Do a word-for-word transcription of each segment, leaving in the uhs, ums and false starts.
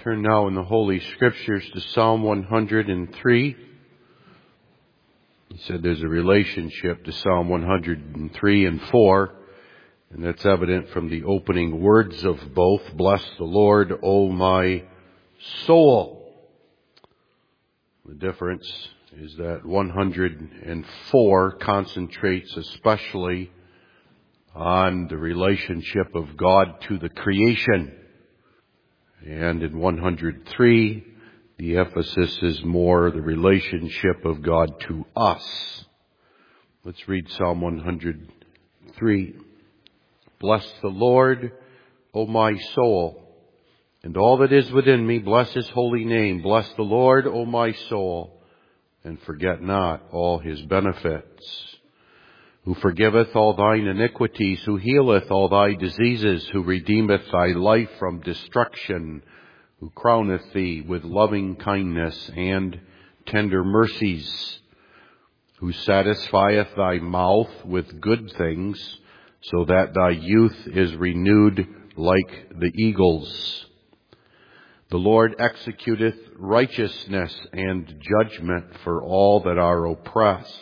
Turn now in the Holy Scriptures to Psalm one hundred three. He said there's a relationship to Psalm one hundred three and four, and that's evident from the opening words of both. Bless the Lord, O my soul. The difference is that one hundred four concentrates especially on the relationship of God to the creation. And in one hundred three, the emphasis is more the relationship of God to us. Let's read Psalm one hundred three. Bless the Lord, O my soul, and all that is within me, bless his holy name. Bless the Lord, O my soul, and forget not all his benefits. Who forgiveth all thine iniquities, who healeth all thy diseases, who redeemeth thy life from destruction, who crowneth thee with loving kindness and tender mercies, who satisfieth thy mouth with good things, so that thy youth is renewed like the eagles. The Lord executeth righteousness and judgment for all that are oppressed.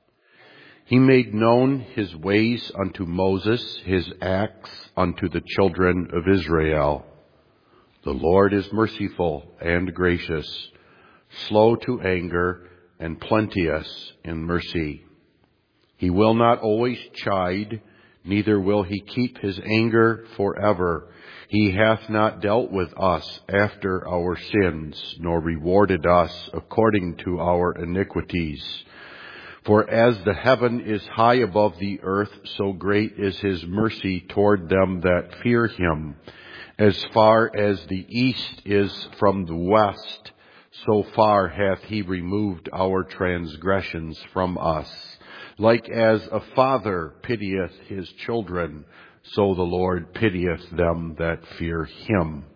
He made known his ways unto Moses, his acts unto the children of Israel. The Lord is merciful and gracious, slow to anger, and plenteous in mercy. He will not always chide, neither will he keep his anger forever. He hath not dealt with us after our sins, nor rewarded us according to our iniquities. For as the heaven is high above the earth, so great is his mercy toward them that fear him. As far as the east is from the west, so far hath he removed our transgressions from us. Like as a father pitieth his children, so the Lord pitieth them that fear him.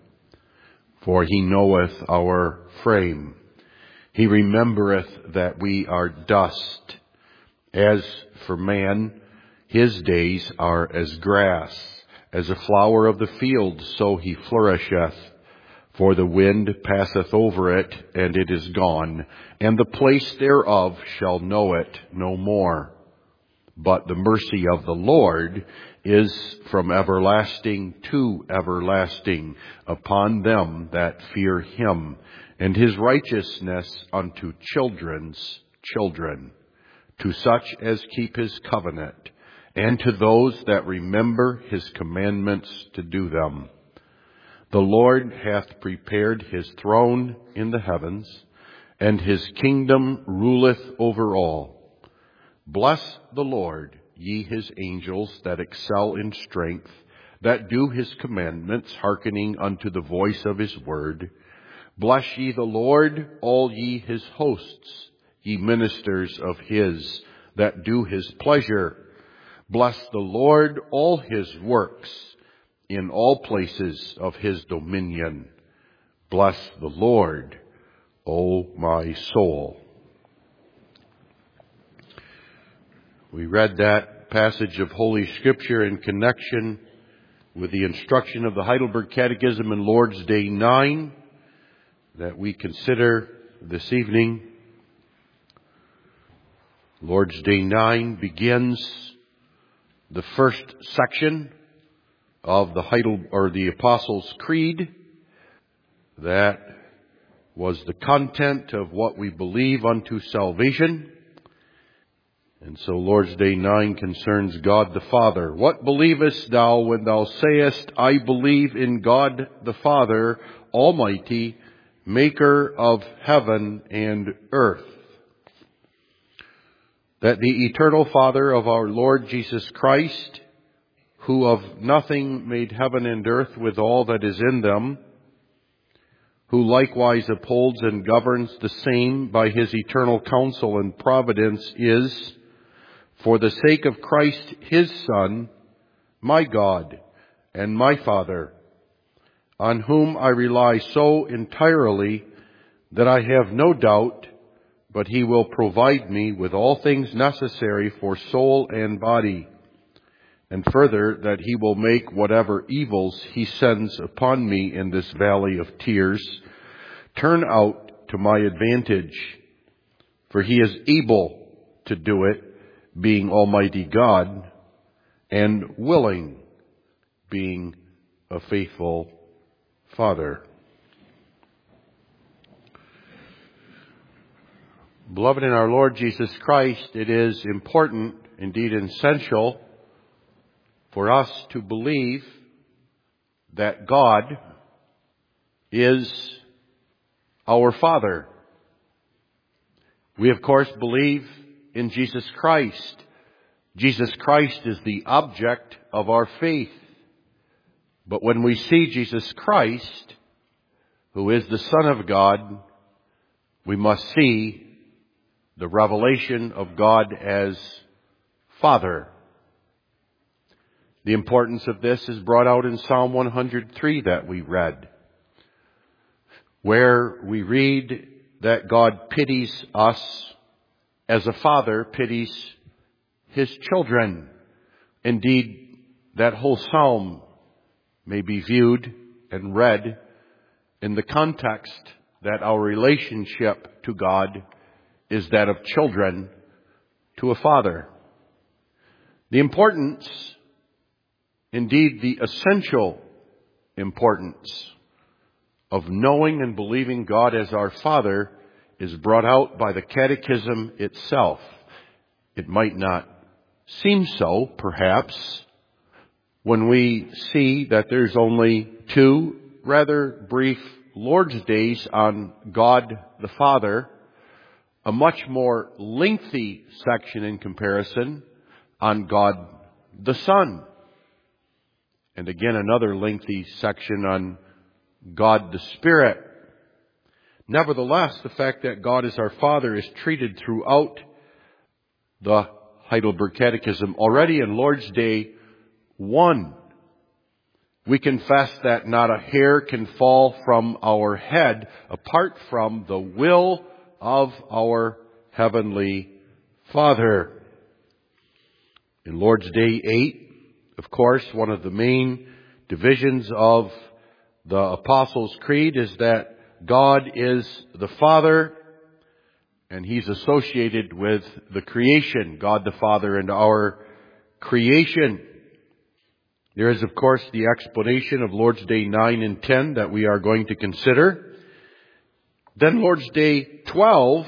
For he knoweth our frame. He remembereth that we are dust. As for man, his days are as grass. As a flower of the field, so he flourisheth. For the wind passeth over it, and it is gone, and the place thereof shall know it no more. But the mercy of the Lord is from everlasting to everlasting upon them that fear him, and his righteousness unto children's children, to such as keep his covenant, and to those that remember his commandments to do them. The Lord hath prepared his throne in the heavens, and his kingdom ruleth over all. Bless the Lord, ye his angels that excel in strength, that do his commandments, hearkening unto the voice of his word. Bless ye the Lord, all ye his hosts, ye ministers of his that do his pleasure. Bless the Lord, all his works, in all places of his dominion. Bless the Lord, O my soul. We read that passage of Holy Scripture in connection with the instruction of the Heidelberg Catechism in Lord's Day nine that we consider this evening. Lord's Day nine begins the first section of the Heidel or the Apostles' Creed. That was the content of what we believe unto salvation. And so Lord's Day nine concerns God the Father. What believest thou when thou sayest, I believe in God the Father, Almighty, maker of heaven and earth? That the eternal Father of our Lord Jesus Christ, who of nothing made heaven and earth with all that is in them, who likewise upholds and governs the same by his eternal counsel and providence, is, for the sake of Christ his Son, my God and my Father, on whom I rely so entirely that I have no doubt but he will provide me with all things necessary for soul and body, and further, that he will make whatever evils he sends upon me in this valley of tears turn out to my advantage. For he is able to do it, being Almighty God, and willing, being a faithful Father. Beloved in our Lord Jesus Christ, it is important, indeed essential, for us to believe that God is our Father. We, of course, believe in Jesus Christ. Jesus Christ is the object of our faith. But when we see Jesus Christ, who is the Son of God, we must see the revelation of God as Father. The importance of this is brought out in Psalm one hundred three that we read, where we read that God pities us as a father pities his children. Indeed, that whole psalm may be viewed and read in the context that our relationship to God is that of children to a father. The importance, indeed the essential importance of knowing and believing God as our Father is brought out by the Catechism itself. It might not seem so, perhaps, when we see that there's only two rather brief Lord's Days on God the Father, a much more lengthy section in comparison on God the Son, and again another lengthy section on God the Spirit. Nevertheless, the fact that God is our Father is treated throughout the Heidelberg Catechism. Already in Lord's Day one, we confess that not a hair can fall from our head apart from the will of our Heavenly Father. In Lord's Day eight, of course, one of the main divisions of the Apostles' Creed is that God is the Father and He's associated with the creation, God the Father and our creation. There is, of course, the explanation of Lord's Day nine and ten that we are going to consider. Then Lord's Day twelve,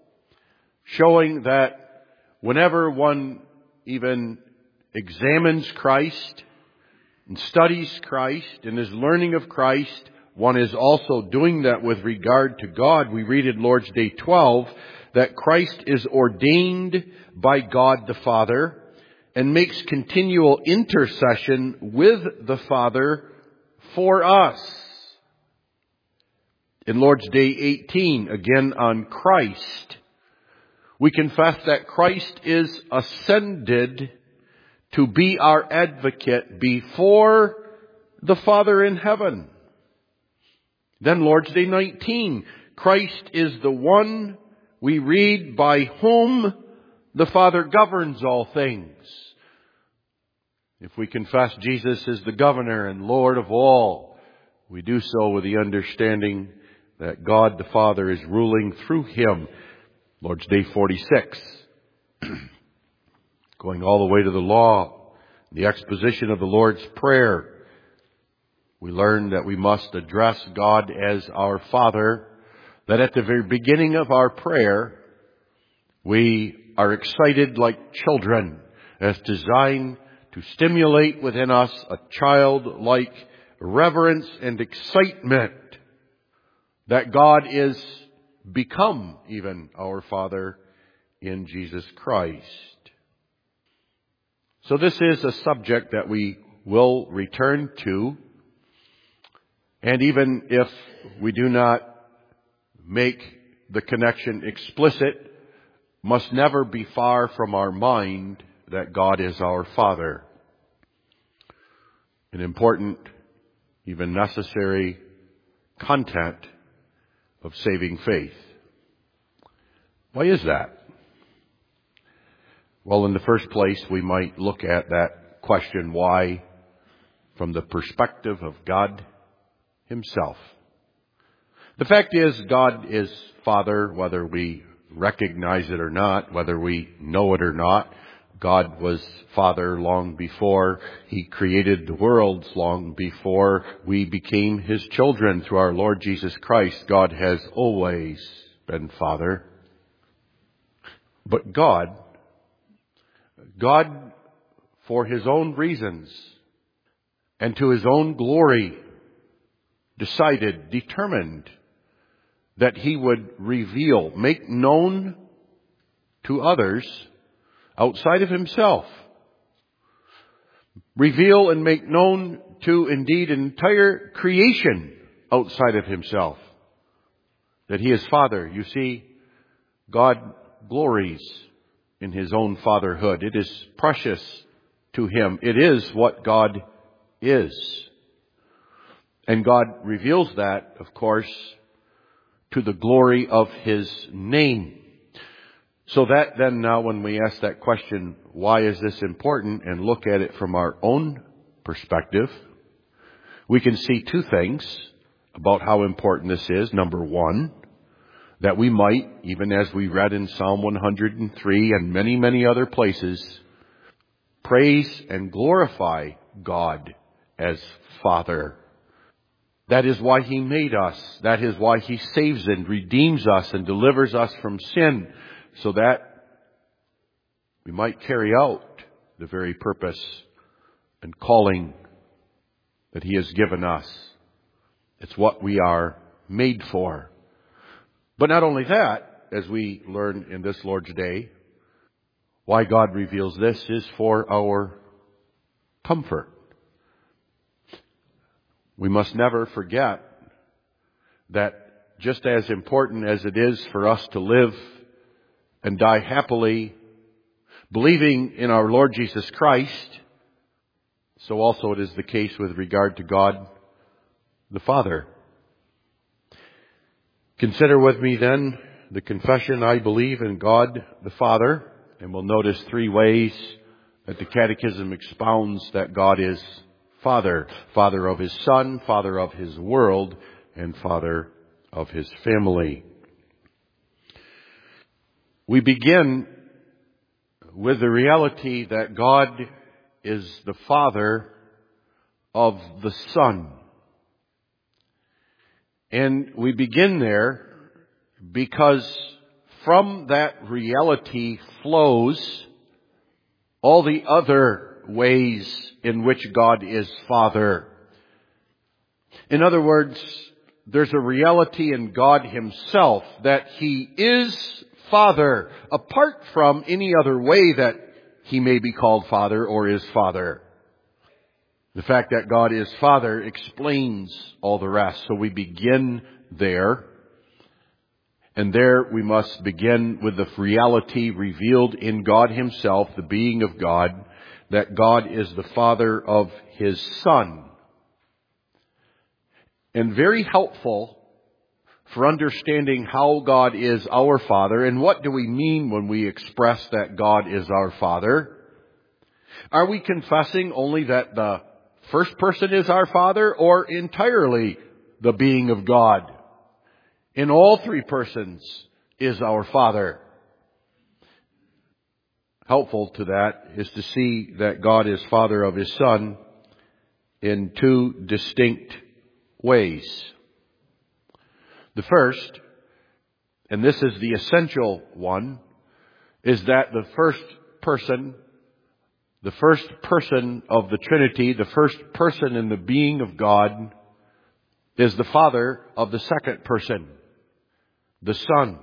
showing that whenever one even examines Christ and studies Christ and is learning of Christ, one is also doing that with regard to God. We read in Lord's Day twelve that Christ is ordained by God the Father and makes continual intercession with the Father for us. In Lord's Day eighteen, again on Christ, we confess that Christ is ascended to be our advocate before the Father in heaven. Then Lord's Day nineteen, Christ is the one we read by whom the Father governs all things. If we confess Jesus is the governor and Lord of all, we do so with the understanding that God the Father is ruling through Him. Lord's Day forty-six, going all the way to the law, the exposition of the Lord's Prayer. We learn that we must address God as our Father, that at the very beginning of our prayer, we are excited like children, as designed to stimulate within us a childlike reverence and excitement that God is become even our Father in Jesus Christ. So this is a subject that we will return to, and even if we do not make the connection explicit, must never be far from our mind that God is our Father. An important, even necessary content of saving faith. Why is that? Well, in the first place, we might look at that that question why from the perspective of God Himself. The fact is, God is Father, whether we recognize it or not, whether we know it or not. God was Father long before He created the worlds, long before we became His children through our Lord Jesus Christ. God has always been Father. But God, God, for His own reasons and to His own glory, decided, determined that He would reveal, make known to others outside of Himself, reveal and make known to indeed an entire creation outside of Himself, that He is Father. You see, God glories in His own fatherhood. It is precious to Him. It is what God is. And God reveals that, of course, to the glory of His name. So that then now when we ask that question, why is this important, and look at it from our own perspective, we can see two things about how important this is. Number one, that we might, even as we read in Psalm one hundred three and many, many other places, praise and glorify God as Father. That is why He made us. That is why He saves and redeems us and delivers us from sin, so that we might carry out the very purpose and calling that He has given us. It's what we are made for. But not only that, as we learn in this Lord's Day, why God reveals this is for our comfort. We must never forget that just as important as it is for us to live and die happily, believing in our Lord Jesus Christ, so also it is the case with regard to God the Father. Consider with me then the confession, I believe in God the Father, and we'll notice three ways that the Catechism expounds that God is Father. Father of His Son, Father of His world, and Father of His family. We begin with the reality that God is the Father of the Son. And we begin there because from that reality flows all the other ways in which God is Father. In other words, there's a reality in God Himself that He is Father, apart from any other way that He may be called Father or is Father. The fact that God is Father explains all the rest. So we begin there. And there we must begin with the reality revealed in God Himself, the being of God, that God is the Father of His Son. And very helpful for understanding how God is our Father, and what do we mean when we express that God is our Father? Are we confessing only that the first person is our Father, or entirely the being of God in all three persons is our Father? Helpful to that is to see that God is Father of His Son in two distinct ways. The first, and this is the essential one, is that the first person, the first person of the Trinity, the first person in the being of God, is the Father of the second person, the Son.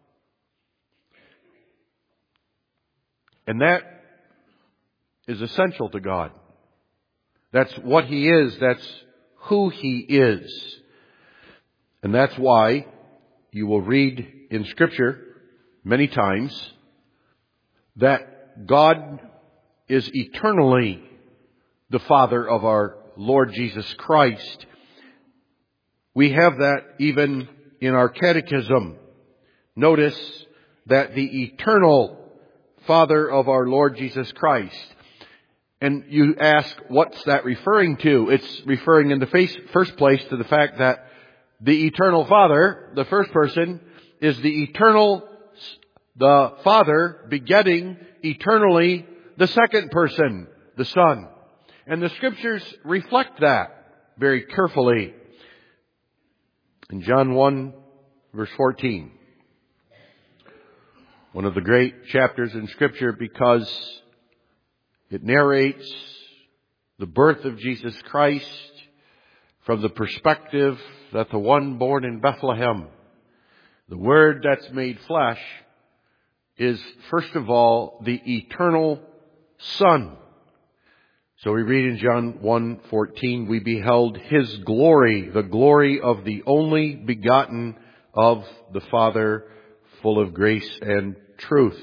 And that is essential to God. That's what He is. That's who He is. And that's why you will read in Scripture many times that God is eternally the Father of our Lord Jesus Christ. We have that even in our catechism. Notice that the eternal Father of our Lord Jesus Christ. And you ask, what's that referring to? It's referring in the face, first place to the fact that the eternal Father, the first person, is the eternal, the Father begetting eternally the second person, the Son. And the Scriptures reflect that very carefully. In John one, verse fourteen, one of the great chapters in Scripture because it narrates the birth of Jesus Christ from the perspective that the one born in Bethlehem, the Word that's made flesh, is first of all the eternal Son. So we read in John one fourteen, we beheld His glory, the glory of the only begotten of the Father, full of grace and truth.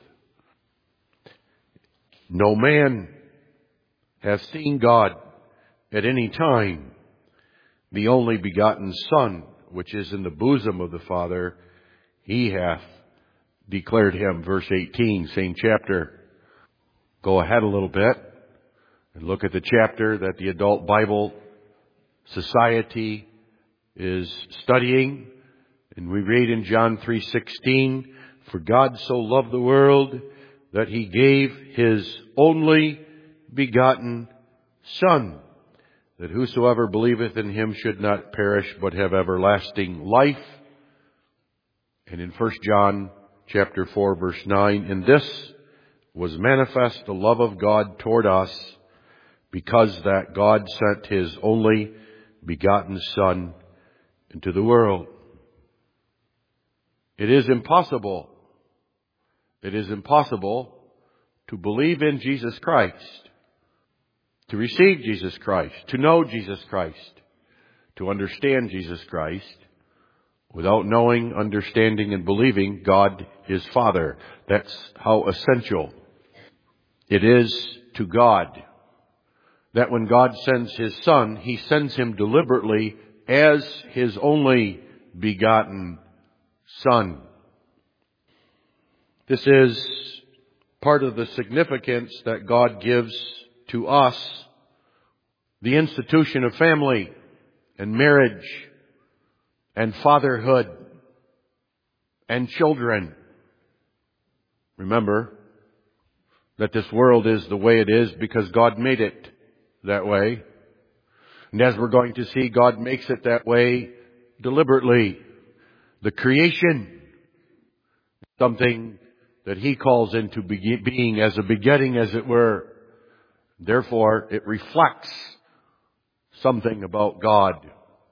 No man hath seen God at any time. The only begotten Son, which is in the bosom of the Father, He hath declared Him. Verse eighteen, same chapter. Go ahead a little bit and look at the chapter that the Adult Bible Society is studying. And we read in John three sixteen, for God so loved the world that He gave His only begotten Son, that whosoever believeth in Him should not perish, but have everlasting life. And in First John chapter four, verse nine, in this was manifest the love of God toward us, because that God sent His only begotten Son into the world. It is impossible, it is impossible to believe in Jesus Christ, to receive Jesus Christ, to know Jesus Christ, to understand Jesus Christ, without knowing, understanding, and believing God is Father. That's how essential it is to God that when God sends His Son, He sends Him deliberately as His only begotten Son. This is part of the significance that God gives to us, the institution of family and marriage and fatherhood and children. Remember that this world is the way it is because God made it that way. And as we're going to see, God makes it that way deliberately. The creation, something that He calls into being as a begetting, as it were. Therefore, it reflects something about God.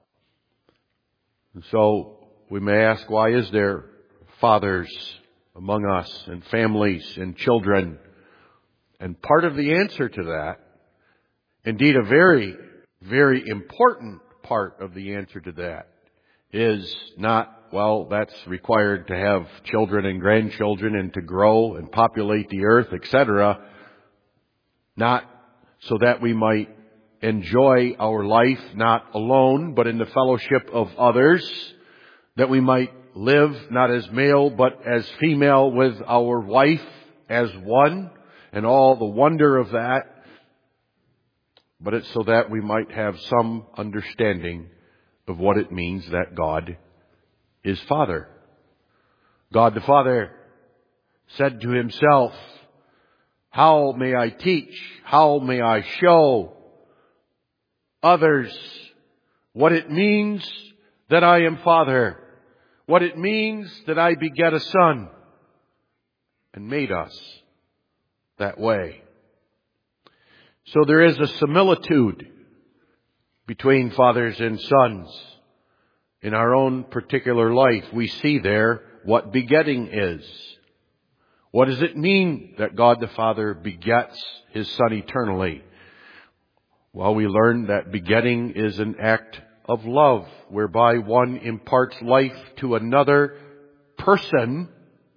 And so we may ask, why is there fathers among us and families and children? And part of the answer to that, indeed a very, very important part of the answer to that, is not, well, that's required to have children and grandchildren and to grow and populate the earth, et cetera. Not so that we might enjoy our life, not alone, but in the fellowship of others, that we might live not as male, but as female with our wife as one, and all the wonder of that, but it's so that we might have some understanding of what it means that God is Father. God the Father said to Himself, how may I teach? How may I show others what it means that I am Father? What it means that I beget a Son, and made us that way. So there is a similitude between fathers and sons. In our own particular life, we see there what begetting is. What does it mean that God the Father begets His Son eternally? Well, we learn that begetting is an act of love, whereby one imparts life to another person.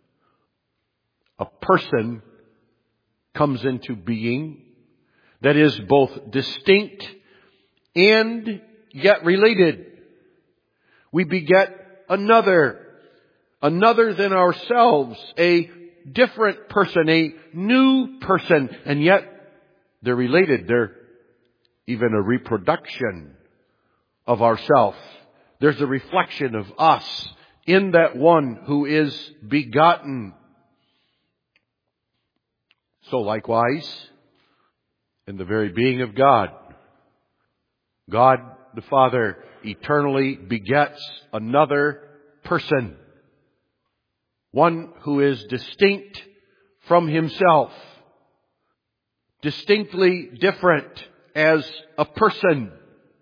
A person comes into being that is both distinct and yet related. We beget another, another than ourselves, a different person, a new person, and yet They're related. They're even a reproduction of ourself. There's a reflection of us in that one who is begotten. So likewise, in the very being of God, God the Father eternally begets another person, one who is distinct from himself, distinctly different as a person.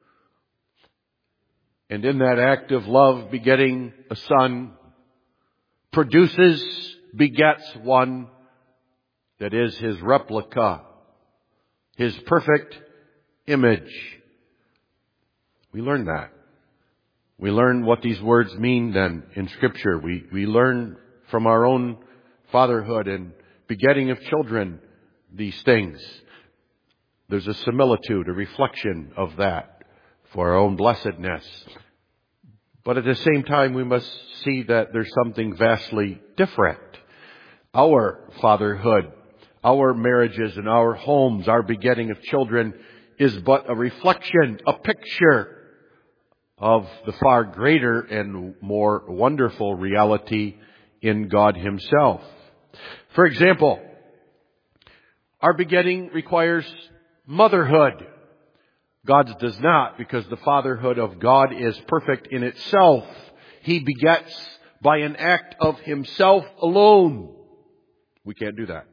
And in that act of love, begetting a son, produces, begets one that is his replica, his perfect image. We learn that. We learn what these words mean then in Scripture. We, we learn from our own fatherhood and begetting of children these things. There's a similitude, a reflection of that for our own blessedness. But at the same time, we must see that there's something vastly different. Our fatherhood, our marriages and our homes, our begetting of children is but a reflection, a picture of the far greater and more wonderful reality in God Himself. For example, our begetting requires motherhood. God's does not, because the fatherhood of God is perfect in itself. He begets by an act of Himself alone. We can't do that.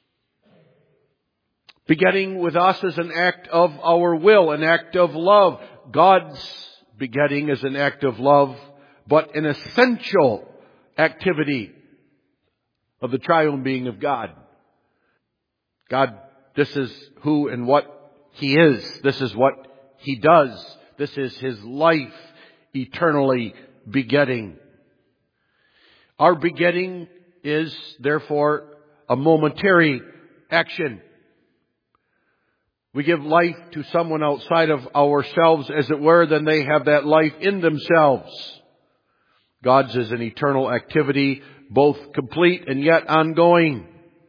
Begetting with us is an act of our will, an act of love. God's begetting is an act of love, but an essential activity of the triune being of God. God, this is who and what He is. This is what He does. This is His life, eternally begetting. Our begetting is therefore a momentary action. We give life to someone outside of ourselves, as it were, then they have that life in themselves. God's is an eternal activity, both complete and yet ongoing.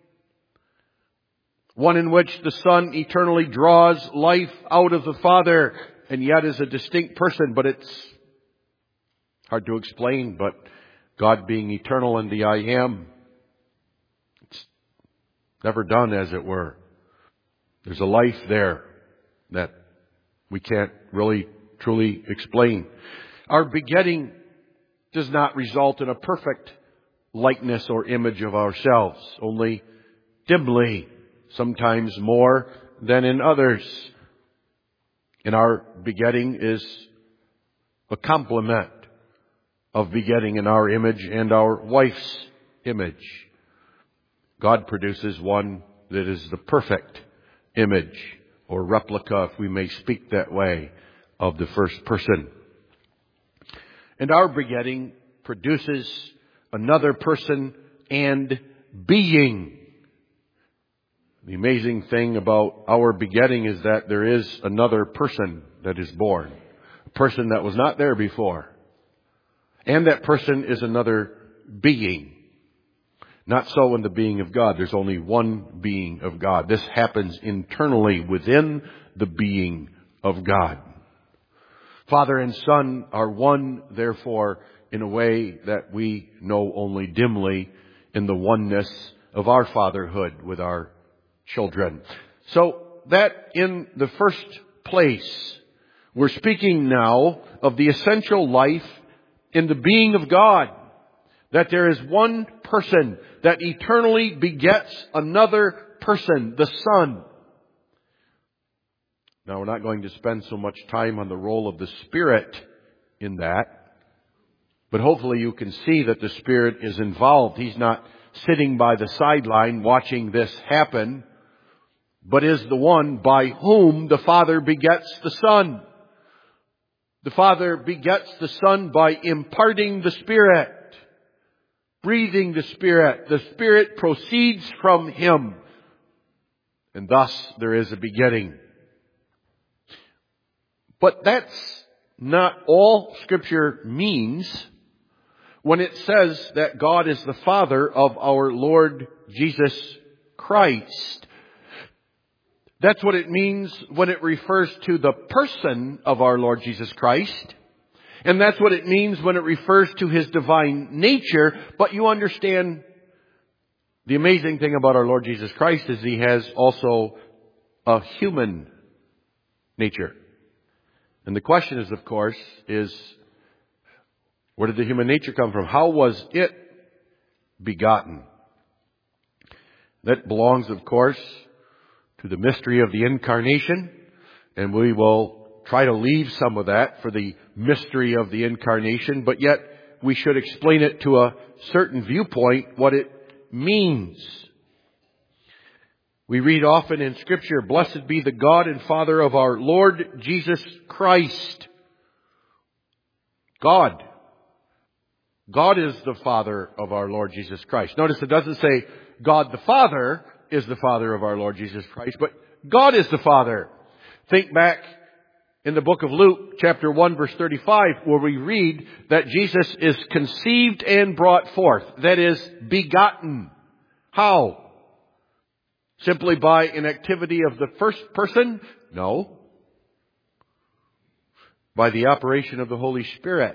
One in which the Son eternally draws life out of the Father, and yet is a distinct person. But it's hard to explain, but God being eternal in the I Am, it's never done, as it were. There's a life there that we can't really truly explain. Our begetting does not result in a perfect likeness or image of ourselves, only dimly, sometimes more than in others. And our begetting is a complement of begetting in our image and our wife's image. God produces one that is the perfect image or replica, if we may speak that way, of the first person. And our begetting produces another person and being. The amazing thing about our begetting is that there is another person that is born. A person that was not there before. And that person is another being. Not so in the being of God. There's only one being of God. This happens internally within the being of God. Father and Son are one, therefore, in a way that we know only dimly in the oneness of our fatherhood with our children. So that in the first place, we're speaking now of the essential life in the being of God. That there is one person that eternally begets another person, the Son. Now, we're not going to spend so much time on the role of the Spirit in that. But hopefully you can see that the Spirit is involved. He's not sitting by the sideline watching this happen, but is the one by whom the Father begets the Son. The Father begets the Son by imparting the Spirit. Breathing the Spirit. The Spirit proceeds from Him. And thus there is a begetting. But that's not all Scripture means when it says that God is the Father of our Lord Jesus Christ. That's what it means when it refers to the person of our Lord Jesus Christ. And that's what it means when it refers to His divine nature. But you understand, the amazing thing about our Lord Jesus Christ is He has also a human nature. And the question is, of course, is where did the human nature come from? How was it begotten? That belongs, of course, to the mystery of the incarnation. And we will try to leave some of that for the mystery of the incarnation. But yet we should explain it to a certain viewpoint, what it means. We read often in Scripture, "Blessed be the God and Father of our Lord Jesus Christ." God. God is the Father of our Lord Jesus Christ. Notice it doesn't say God the Father is the Father of our Lord Jesus Christ, but God is the Father. Think back in the book of Luke, chapter one, verse thirty-five, where we read that Jesus is conceived and brought forth. That is, begotten. How? Simply by an activity of the first person? No. By the operation of the Holy Spirit.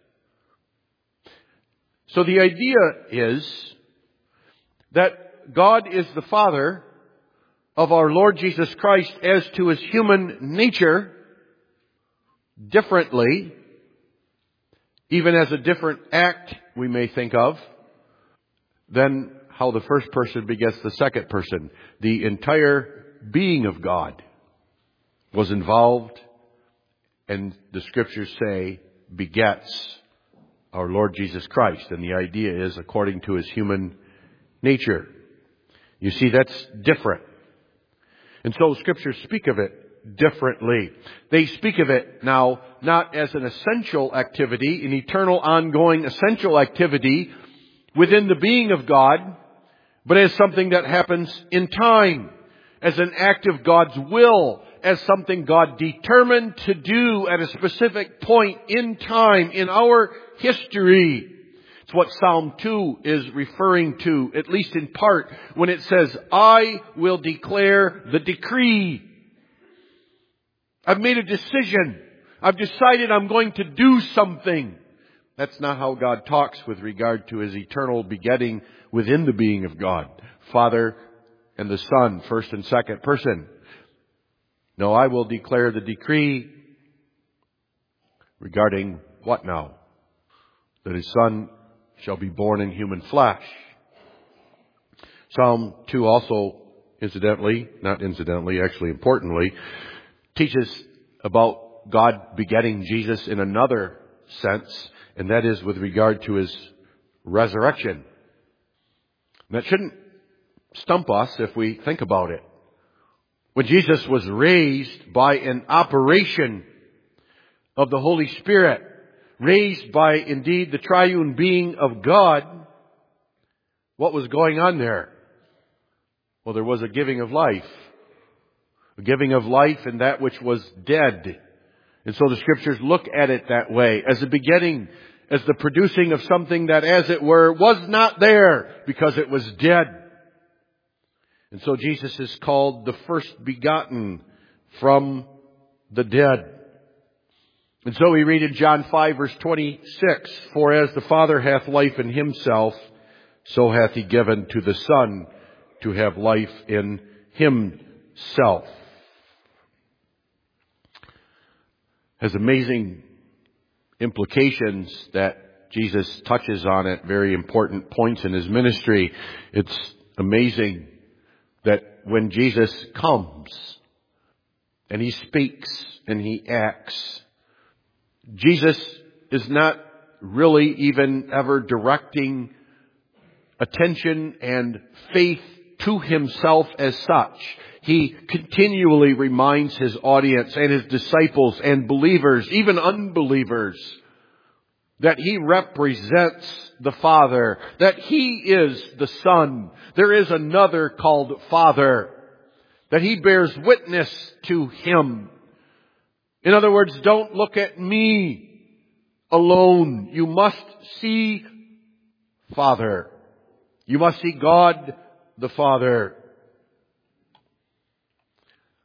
So the idea is that God is the Father of our Lord Jesus Christ as to His human nature differently, even as a different act we may think of, than how the first person begets the second person. The entire being of God was involved, and the Scriptures say begets our Lord Jesus Christ. And the idea is according to His human nature. You see, that's different. And so Scriptures speak of it differently. They speak of it now not as an essential activity, an eternal, ongoing, essential activity within the being of God, but as something that happens in time, as an act of God's will, as something God determined to do at a specific point in time in our history. It's what Psalm two is referring to, at least in part, when it says, "I will declare the decree." I've made a decision. I've decided I'm going to do something. That's not how God talks with regard to His eternal begetting within the being of God. Father and the Son, first and second person. No, I will declare the decree regarding what now? That His Son shall be born in human flesh. Psalm two also, incidentally, not incidentally, actually importantly, teaches about God begetting Jesus in another sense, and that is with regard to His resurrection. And that shouldn't stump us if we think about it. When Jesus was raised by an operation of the Holy Spirit, raised by indeed the triune being of God, what was going on there? Well, there was a giving of life. A giving of life in that which was dead. And so the Scriptures look at it that way, as a begetting, as the producing of something that, as it were, was not there because it was dead. And so Jesus is called the first begotten from the dead. And so we read in John five, verse twenty-six, "For as the Father hath life in Himself, so hath He given to the Son to have life in Himself." Has amazing implications that Jesus touches on at very important points in His ministry. It's amazing that when Jesus comes and He speaks and He acts, Jesus is not really even ever directing attention and faith to Himself as such. He continually reminds His audience and His disciples and believers, even unbelievers, that He represents the Father, that He is the Son. There is another called Father, that He bears witness to Him. In other words, don't look at me alone. You must see Father. You must see God the Father.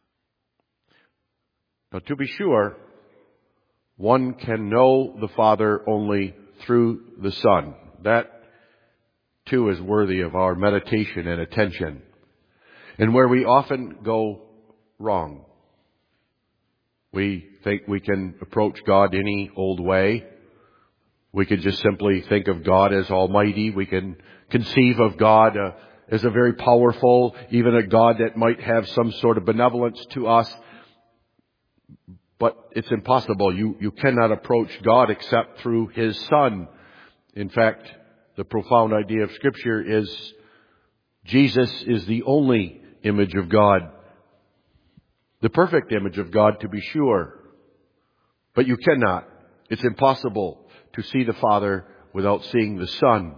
Now, to be sure, one can know the Father only through the Son. That, too, is worthy of our meditation and attention, and where we often go wrong. We think we can approach God any old way. We could just simply think of God as Almighty. We can conceive of God uh, as a very powerful, even a God that might have some sort of benevolence to us. But it's impossible. You, you cannot approach God except through His Son. In fact, the profound idea of Scripture is Jesus is the only image of God. The perfect image of God, to be sure. But you cannot. It's impossible to see the Father without seeing the Son.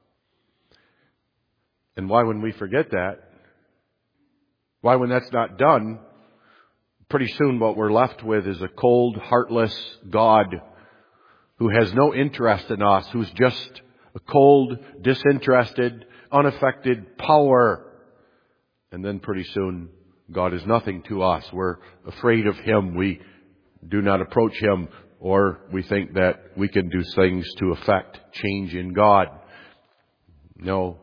And why, when we forget that, why, when that's not done, pretty soon what we're left with is a cold, heartless God who has no interest in us, who's just a cold, disinterested, unaffected power. And then pretty soon, God is nothing to us. We're afraid of Him. We do not approach Him, or we think that we can do things to affect change in God. No.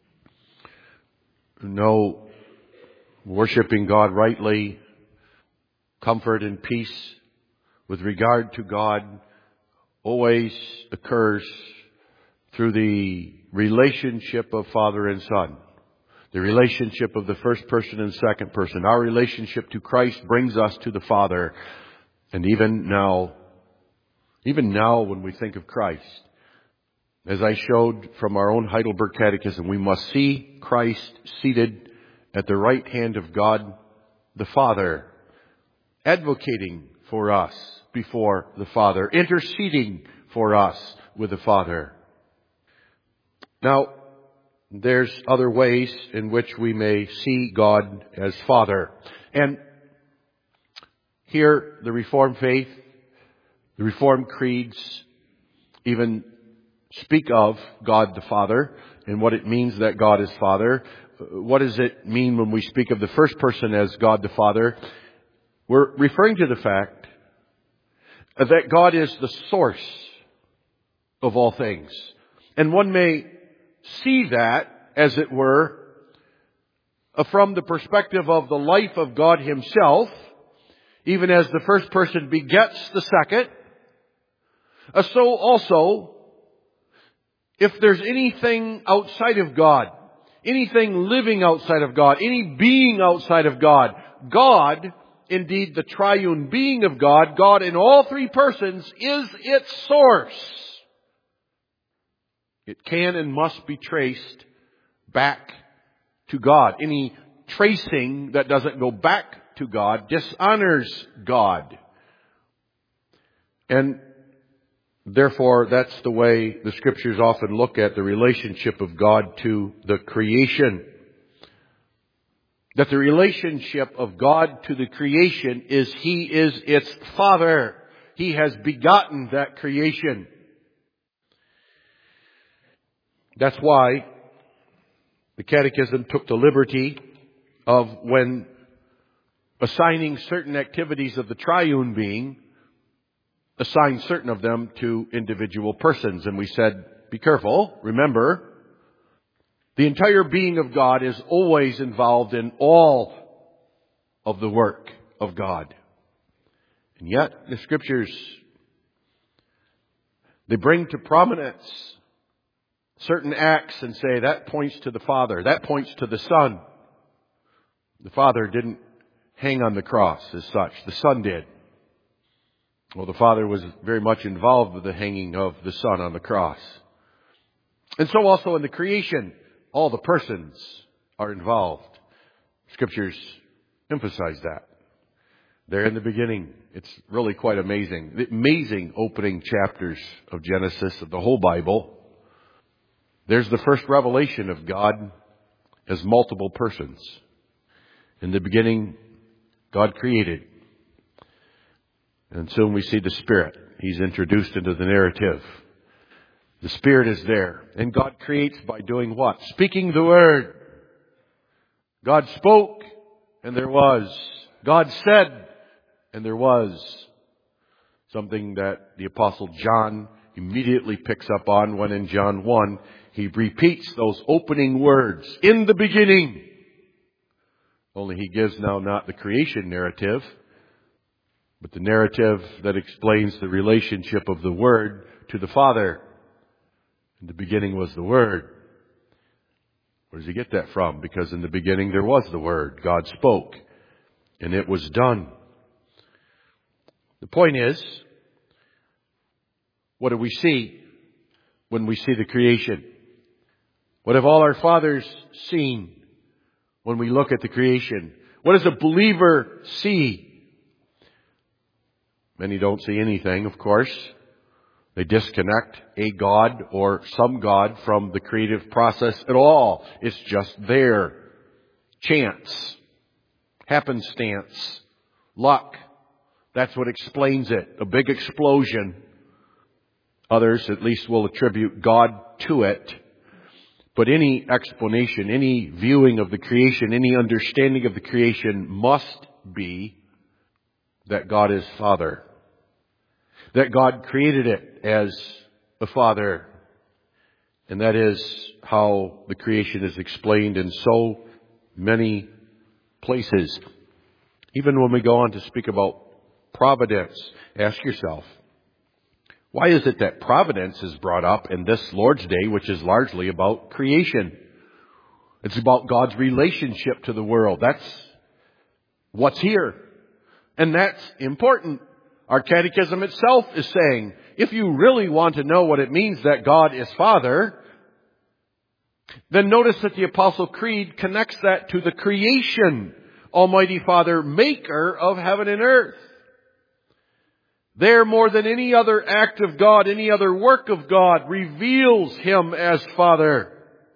No. Worshiping God rightly, comfort and peace with regard to God always occurs through the relationship of Father and Son. The relationship of the first person and second person. Our relationship to Christ brings us to the Father. And even now, even now when we think of Christ, as I showed from our own Heidelberg Catechism, we must see Christ seated at the right hand of God the Father, advocating for us before the Father, interceding for us with the Father. Now, there's other ways in which we may see God as Father. And here, the Reformed faith, the Reformed creeds even speak of God the Father and what it means that God is Father. What does it mean when we speak of the first person as God the Father? We're referring to the fact that God is the source of all things. And one may see that, as it were, from the perspective of the life of God Himself, even as the first person begets the second. So also, if there's anything outside of God, anything living outside of God, any being outside of God, God, indeed the triune being of God, God in all three persons, is its source. It can and must be traced back to God. Any tracing that doesn't go back to God dishonors God. And therefore, that's the way the Scriptures often look at the relationship of God to the creation. That the relationship of God to the creation is He is its Father. He has begotten that creation. That's why the Catechism took the liberty of, when assigning certain activities of the triune being, assign certain of them to individual persons. And we said, be careful, remember, the entire being of God is always involved in all of the work of God. And yet, the Scriptures, they bring to prominence certain acts and say, that points to the Father, that points to the Son. The Father didn't hang on the cross as such. The Son did. Well, the Father was very much involved with the hanging of the Son on the cross. And so also in the creation, all the persons are involved. Scriptures emphasize that. There in the beginning, it's really quite amazing. The amazing opening chapters of Genesis, of the whole Bible. There's the first revelation of God as multiple persons. In the beginning, God created. And soon we see the Spirit. He's introduced into the narrative. The Spirit is there. And God creates by doing what? Speaking the Word. God spoke, and there was. God said, and there was. Something that the Apostle John immediately picks up on when in John one, he repeats those opening words, in the beginning. Only he gives now not the creation narrative, but the narrative that explains the relationship of the Word to the Father. In the beginning was the Word. Where does he get that from? Because in the beginning there was the Word. God spoke, and it was done. The point is, what do we see when we see the creation? What have all our fathers seen when we look at the creation? What does a believer see? Many don't see anything, of course. They disconnect a God or some God from the creative process at all. It's just there. Chance. Happenstance. Luck. That's what explains it. A big explosion. Others at least will attribute God to it. But any explanation, any viewing of the creation, any understanding of the creation must be that God is Father. That God created it as a Father. And that is how the creation is explained in so many places. Even when we go on to speak about providence, ask yourself, why is it that providence is brought up in this Lord's Day, which is largely about creation? It's about God's relationship to the world. That's what's here. And that's important. Our catechism itself is saying, if you really want to know what it means that God is Father, then notice that the Apostle Creed connects that to the creation. Almighty Father, maker of heaven and earth. There, more than any other act of God, any other work of God, reveals Him as Father.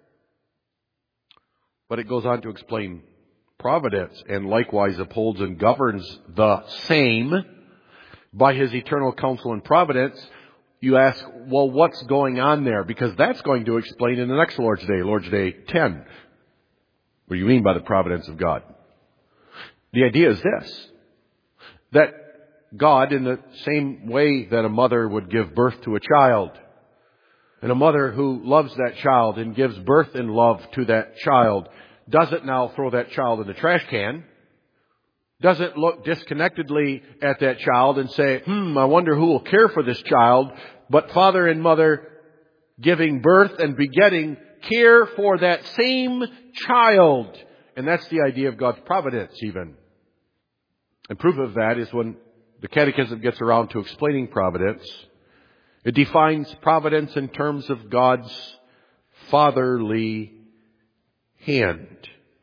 But it goes on to explain providence, and likewise upholds and governs the same by His eternal counsel and providence. You ask, well, what's going on there? Because that's going to explain in the next Lord's Day, Lord's Day ten. What do you mean by the providence of God? The idea is this, that God, in the same way that a mother would give birth to a child, and a mother who loves that child and gives birth in love to that child, doesn't now throw that child in the trash can, doesn't look disconnectedly at that child and say, hmm, I wonder who will care for this child, but father and mother giving birth and begetting care for that same child. And that's the idea of God's providence even. And proof of that is when the Catechism gets around to explaining providence. It defines providence in terms of God's fatherly hand.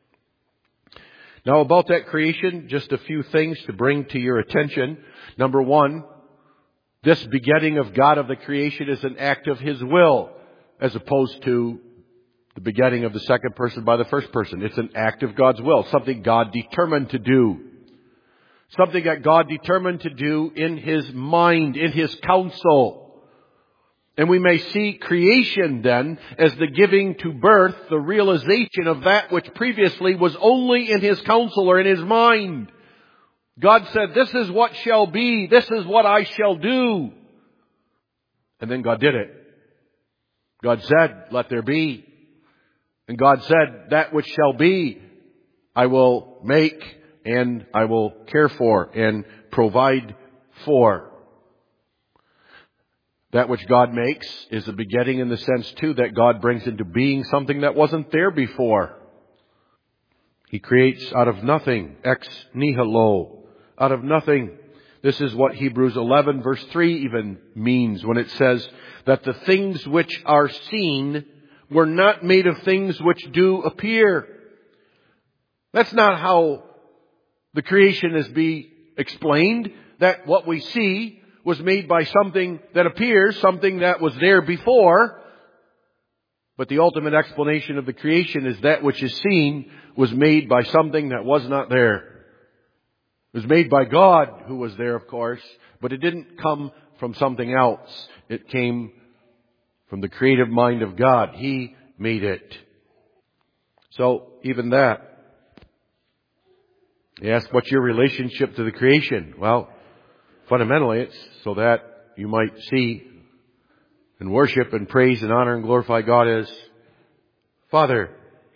Now about that creation, just a few things to bring to your attention. Number one, this begetting of God of the creation is an act of His will, as opposed to the begetting of the second person by the first person. It's an act of God's will, something God determined to do. Something that God determined to do in His mind, in His counsel. And we may see creation then as the giving to birth, the realization of that which previously was only in His counsel or in His mind. God said, this is what shall be, this is what I shall do. And then God did it. God said, let there be. And God said, that which shall be, I will make and I will care for and provide for. That which God makes is a begetting in the sense too that God brings into being something that wasn't there before. He creates out of nothing, ex nihilo, out of nothing. This is what Hebrews eleven verse three even means when it says that the things which are seen were not made of things which do appear. That's not how the creation is be explained, that what we see was made by something that appears, something that was there before. But the ultimate explanation of the creation is that which is seen was made by something that was not there. It was made by God, who was there, of course, but it didn't come from something else. It came from the creative mind of God. He made it. So even that You ask, what's your relationship to the creation? Well, fundamentally, it's so that you might see and worship and praise and honor and glorify God as Father.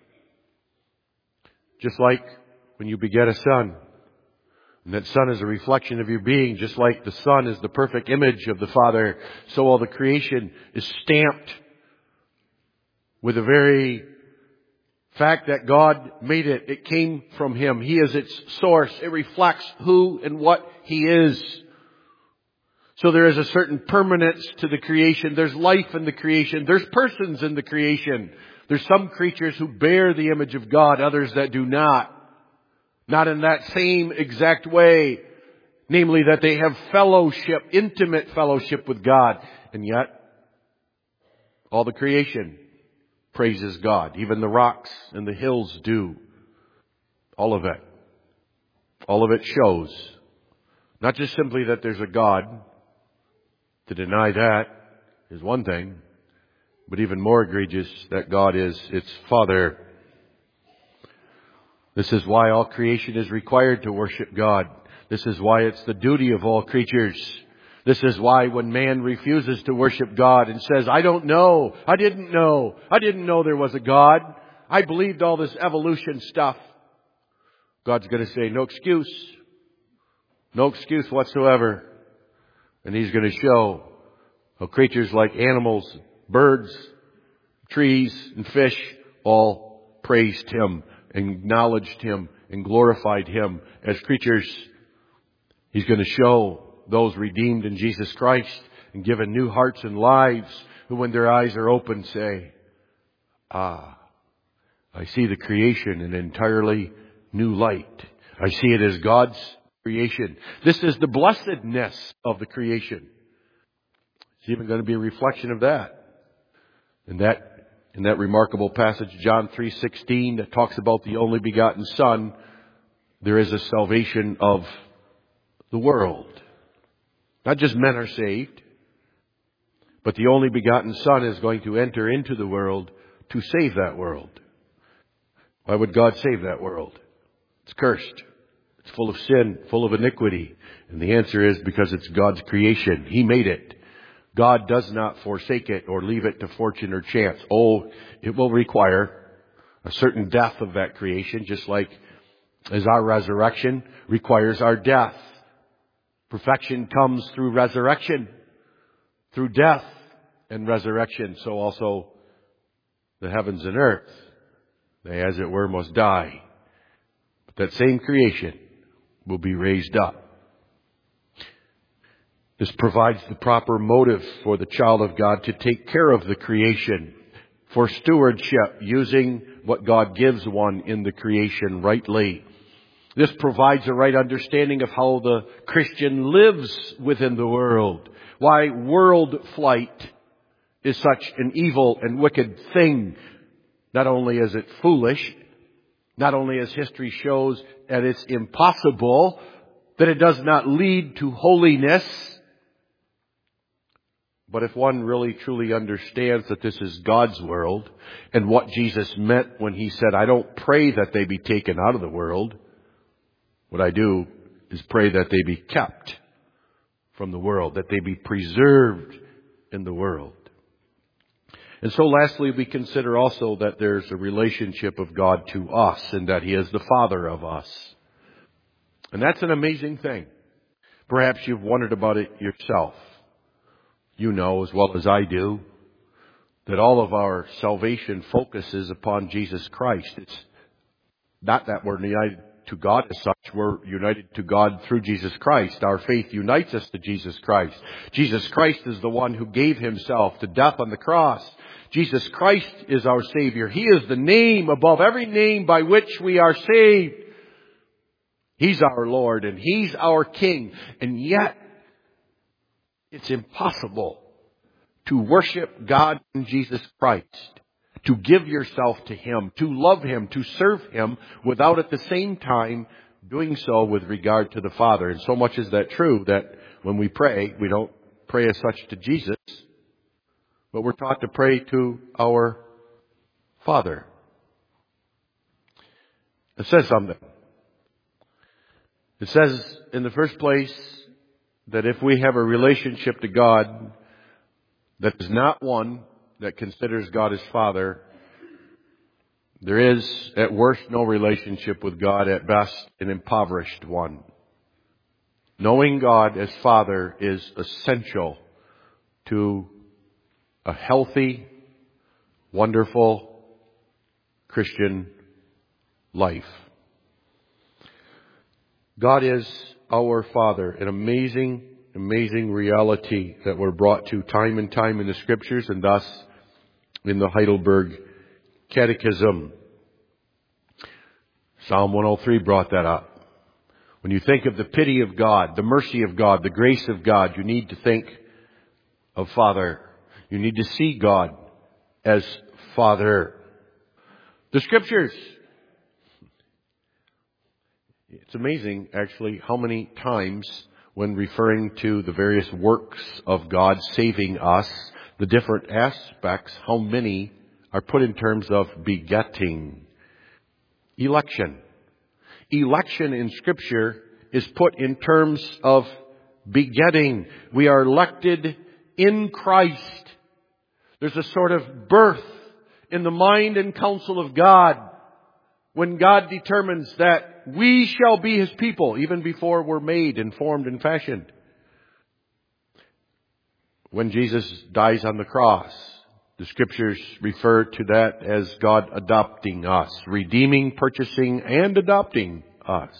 Just like when you beget a son, and that son is a reflection of your being, just like the son is the perfect image of the Father, so all the creation is stamped with the very fact that God made it. It came from Him. He is its source. It reflects who and what He is. So there is a certain permanence to the creation. There's life in the creation. There's persons in the creation. There's some creatures who bear the image of God, others that do not. Not in that same exact way. Namely that they have fellowship, intimate fellowship with God. And yet, all the creation praises God. Even the rocks and the hills do. All of it. All of it shows. Not just simply that there's a God. To deny that is one thing. But even more egregious, that God is its Father. This is why all creation is required to worship God. This is why it's the duty of all creatures. This is why when man refuses to worship God and says, I don't know, I didn't know, I didn't know there was a God, I believed all this evolution stuff, God's going to say, no excuse. No excuse whatsoever. And He's going to show how creatures like animals, birds, trees, and fish all praised Him, acknowledged Him, and glorified Him as creatures. He's going to show those redeemed in Jesus Christ and given new hearts and lives who, when their eyes are open, say, ah, I see the creation in an entirely new light. I see it as God's creation. This is the blessedness of the creation. It's even going to be a reflection of that. And that, in that remarkable passage, John three sixteen, that talks about the only begotten Son, there is a salvation of the world. Not just men are saved, but the only begotten Son is going to enter into the world to save that world. Why would God save that world? It's cursed. It's full of sin, full of iniquity. And the answer is because it's God's creation. He made it. God does not forsake it or leave it to fortune or chance. Oh, it will require a certain death of that creation, just like as our resurrection requires our death. Perfection comes through resurrection, through death and resurrection. So also the heavens and earth, they as it were must die. But that same creation will be raised up. This provides the proper motive for the child of God to take care of the creation, for stewardship, using what God gives one in the creation rightly. This provides a right understanding of how the Christian lives within the world. Why world flight is such an evil and wicked thing. Not only is it foolish, not only as history shows that it's impossible, that it does not lead to holiness, but if one really truly understands that this is God's world and what Jesus meant when He said, I don't pray that they be taken out of the world. What I do is pray that they be kept from the world, that they be preserved in the world. And so lastly, we consider also that there's a relationship of God to us and that He is the Father of us. And that's an amazing thing. Perhaps you've wondered about it yourself. You know as well as I do that all of our salvation focuses upon Jesus Christ. It's not that we're united to God as such. We're united to God through Jesus Christ. Our faith unites us to Jesus Christ. Jesus Christ is the one who gave Himself to death on the cross. Jesus Christ is our Savior. He is the name above every name by which we are saved. He's our Lord and He's our King. And yet, it's impossible to worship God in Jesus Christ, to give yourself to Him, to love Him, to serve Him, without at the same time doing so with regard to the Father. And so much is that true that when we pray, we don't pray as such to Jesus, but we're taught to pray to our Father. It says something. It says in the first place that if we have a relationship to God that is not one that considers God as Father, there is at worst no relationship with God, at best an impoverished one. Knowing God as Father is essential to a healthy, wonderful Christian life. God is our Father, an amazing, amazing reality that we're brought to time and time in the Scriptures, and thus in the Heidelberg Catechism. Psalm one oh three brought that up. When you think of the pity of God, the mercy of God, the grace of God, you need to think of Father. You need to see God as Father. The Scriptures. It's amazing, actually, how many times when referring to the various works of God saving us, the different aspects, how many are put in terms of begetting. Election. Election in Scripture is put in terms of begetting. We are elected in Christ. There's a sort of birth in the mind and counsel of God when God determines that we shall be His people even before we're made and formed and fashioned. When Jesus dies on the cross, the Scriptures refer to that as God adopting us, redeeming, purchasing, and adopting us.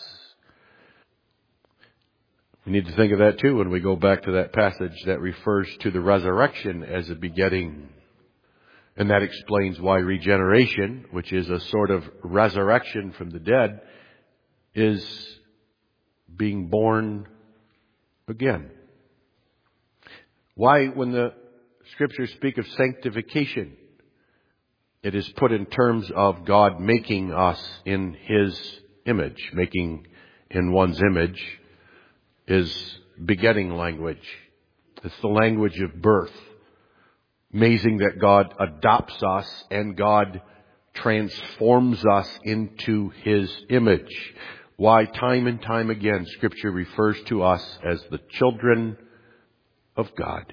We need to think of that too when we go back to that passage that refers to the resurrection as a begetting. And that explains why regeneration, which is a sort of resurrection from the dead, is being born again. Why, when the Scriptures speak of sanctification, it is put in terms of God making us in His image. Making in one's image is begetting language. It's the language of birth. Amazing that God adopts us and God transforms us into His image. Why, time and time again, Scripture refers to us as the children of God.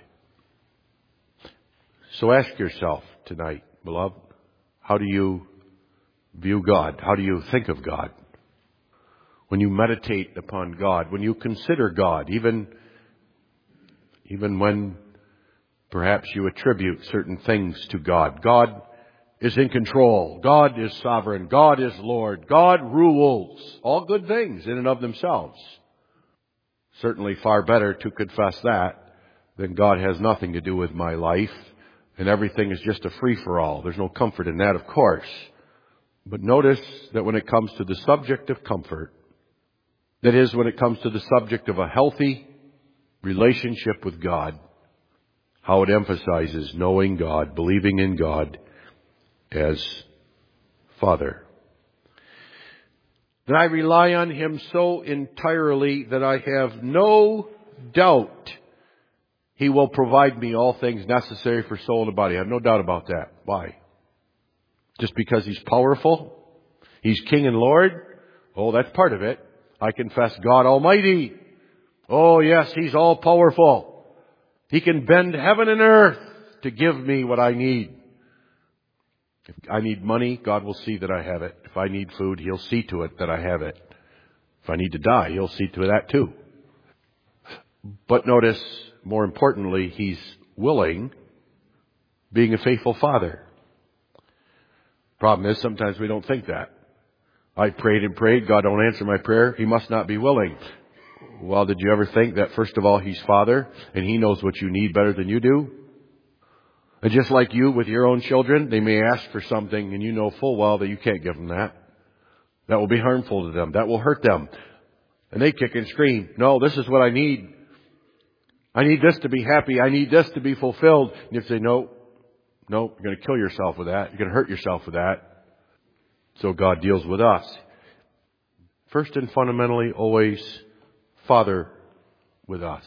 So ask yourself tonight, beloved, how do you view God? How do you think of God? When you meditate upon God, when you consider God, even, even when perhaps you attribute certain things to God. God is in control. God is sovereign. God is Lord. God rules. All good things in and of themselves. Certainly far better to confess that than God has nothing to do with my life and everything is just a free-for-all. There's no comfort in that, of course. But notice that when it comes to the subject of comfort, that is, when it comes to the subject of a healthy relationship with God, how it emphasizes knowing God, believing in God as Father. That I rely on Him so entirely that I have no doubt He will provide me all things necessary for soul and body. I have no doubt about that. Why? Just because He's powerful? He's King and Lord? Oh, that's part of it. I confess God Almighty. Oh, yes, He's all powerful. He can bend heaven and earth to give me what I need. If I need money, God will see that I have it. If I need food, He'll see to it that I have it. If I need to die, He'll see to that too. But notice, more importantly, He's willing, being a faithful Father. Problem is, sometimes we don't think that. I prayed and prayed, God don't answer my prayer, He must not be willing. Well, did you ever think that first of all, He's Father and He knows what you need better than you do? And just like you with your own children, they may ask for something and you know full well that you can't give them that. That will be harmful to them. That will hurt them. And they kick and scream, no, this is what I need. I need this to be happy. I need this to be fulfilled. And you say, no, no, you're going to kill yourself with that. You're going to hurt yourself with that. So God deals with us. First and fundamentally, always Father with us.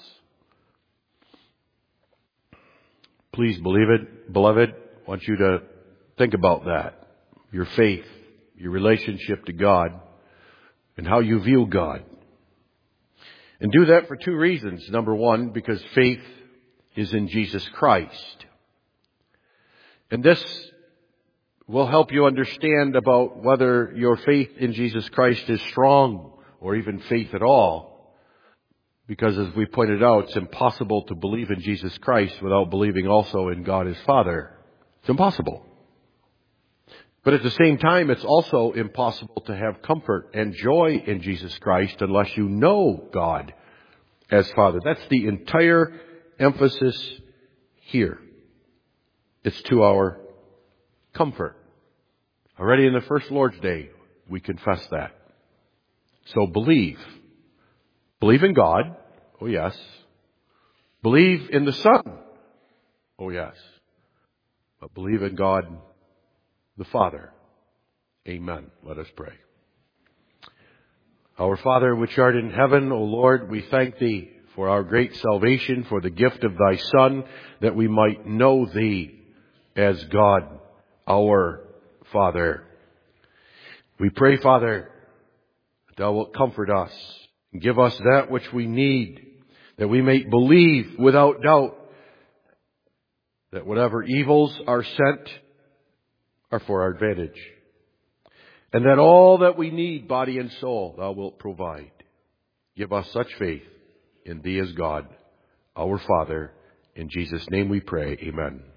Please believe it, beloved. I want you to think about that. Your faith, your relationship to God, and how you view God. And do that for two reasons. Number one, because faith is in Jesus Christ. And this will help you understand about whether your faith in Jesus Christ is strong or even faith at all. Because as we pointed out, it's impossible to believe in Jesus Christ without believing also in God his Father. It's impossible. But at the same time, it's also impossible to have comfort and joy in Jesus Christ unless you know God as Father. That's the entire emphasis here. It's to our comfort. Already in the first Lord's Day, we confess that. So believe. Believe in God. Oh yes. Believe in the Son. Oh yes. But believe in God the Father. Amen. Let us pray. Our Father, which art in heaven, O Lord, we thank Thee for our great salvation, for the gift of Thy Son, that we might know Thee as God, our Father. We pray, Father, that Thou wilt comfort us and give us that which we need, that we may believe without doubt that whatever evils are sent are for our advantage, and that all that we need, body and soul, Thou wilt provide. Give us such faith in Thee as God, our Father. In Jesus' name we pray. Amen.